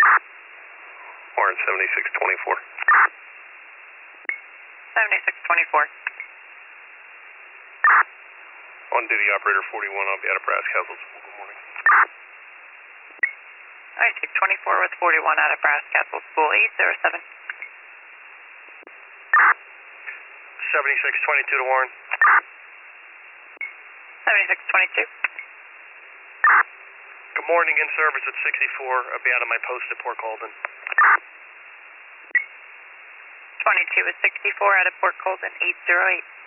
Warren 7624. 7624. On duty operator 41 on behalf of Brass Castle School. Good morning. 9624 with 41 out of Brass Castle School 807. 7622 to Warren. 7622. Good morning, in service at 64. I'll be out of my post at Port Colden. 22 with 64 out of Port Colden 808.